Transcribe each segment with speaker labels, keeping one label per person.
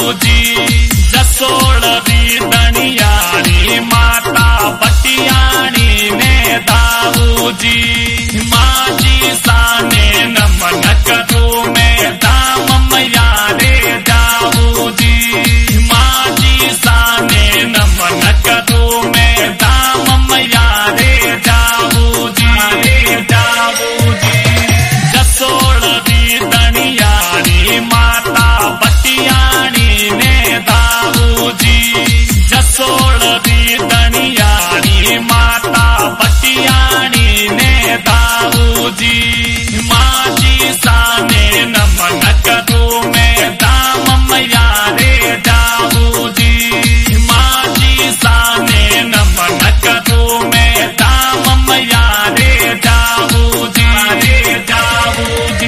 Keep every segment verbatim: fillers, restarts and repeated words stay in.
Speaker 1: जाऊ जी जसोड़ी दनियानी माता बटियानी ने दाऊ जी माँ जी साने नमन करूँ मैं दाम मैया रे जाऊ जी माँ जी साने नमन करूँ मैं दाम मैया रे जाऊ जी रे जाऊ जी जसोड़ी दनियानी माता बटियानी ने दाऊ जी जसोड़ी दनियानी माता बटियानी ने दाऊ जी माँ जी साने नमन करूँ मैं दाम मैया रे जाऊ जी माँ जी साने नमन करूँ मैं दाम मैया रे जाऊ जी रे जाऊ जी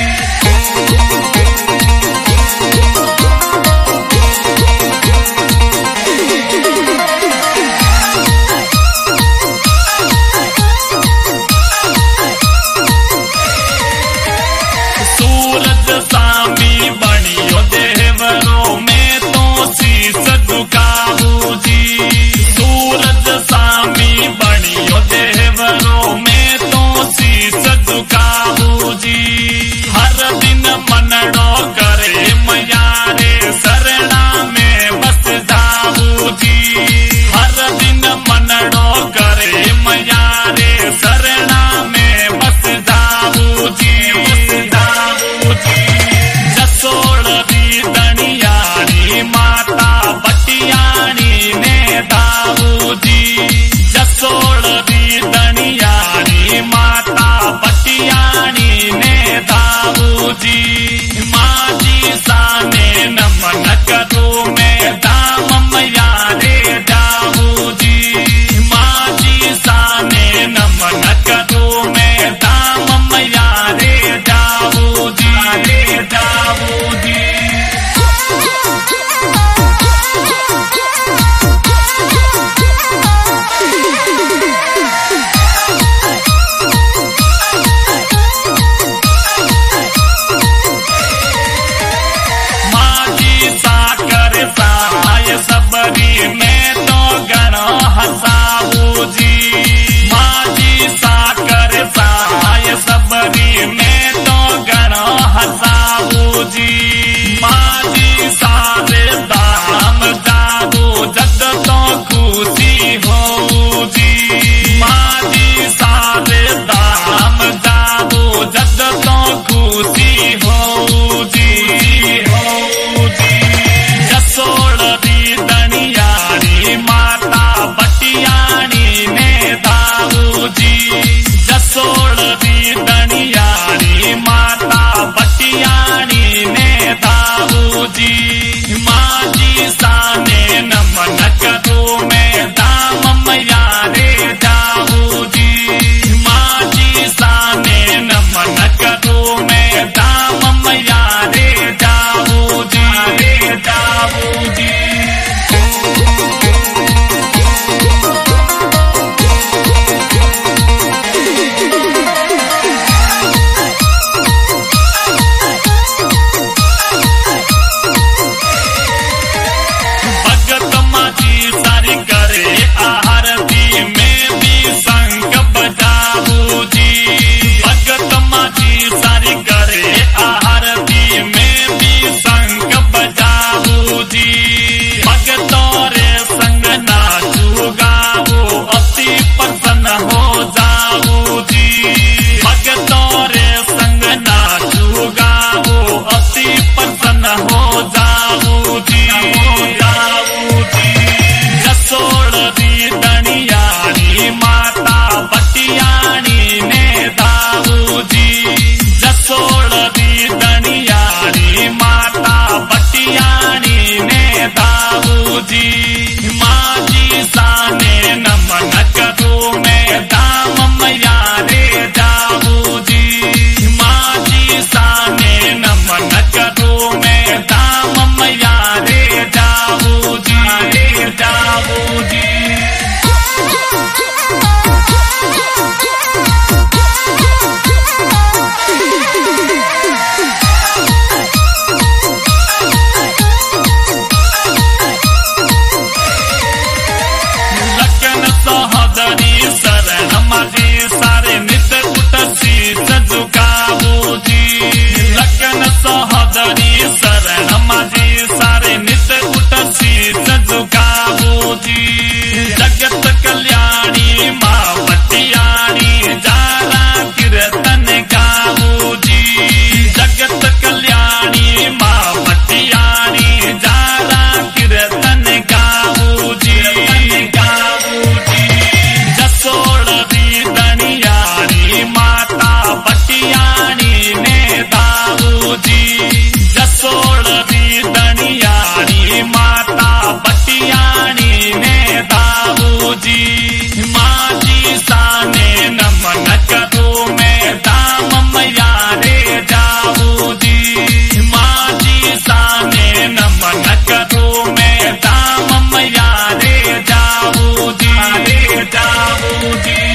Speaker 1: स्वामी बनियो देवरो में तो शीस झुकाऊ जी सूरज स्वामी बनियो देवरो में तो शीस झुकाऊ जी हर दिन मनड़ो करे मैया रे शरणा में बस जाऊ जी हर दिन मनड़ो करे मैया रे शरणा में बस जाऊ जी बस जाऊ जी जसोड़ी दनियानी माता बटियानी ने दाऊ जी जसोड़ी दनियानी माता बटियानी ने दाऊ जी माँ जी साने नमन करूँ मैं दाम मैया रे जाऊ जी माँ जी साने नमन करूँ मैं दाम मैया रे जाऊ जी रे जाऊ जी सबरी में तो गणो हसाऊ जी माँ जी साकर साय सबरी में तो गणो हसाऊ जी माँ जी सारे दाम जाऊ जद तो खुशी हो जी माँ जी सारे दाम जाऊ जद तो खुशी हो जी हो जी जसोड़ी दनियानी माता बटियानी ने दाऊ जी जसोड़ी दनियानी माता बटियानी ने दाऊ जी माँ जी साने नमन करूँ मैं दाम मैया रे जाऊ जी माँ जी साने नमन करूँ मैं दाम मैया रे जाऊ जी रे जाऊ जी भगत माँ जी सारी करे आरती में भी संग बजाऊ जी भगत माँ जी सारी करे आरती में भी संग बजाऊ जी भगतों रे संग नाचू गाऊ अति प्रसन्न हो जाऊ जी भगतों रे संग नाचू गाऊ अति प्रसन्न हो जाऊ जी हो जाऊ जी जसोड़ी दनियानी माता बटियानी ने दाऊ जी जसोड़ी दनियानी माता बटियानी ने दाऊ जी माँ जी साने नमन करूँ मैं दाम मैया रे जाऊ जी माँ जी साने नमन करूँ मैं दाम मैया रे जाऊ जी रे जाऊ जी बजाओ जी।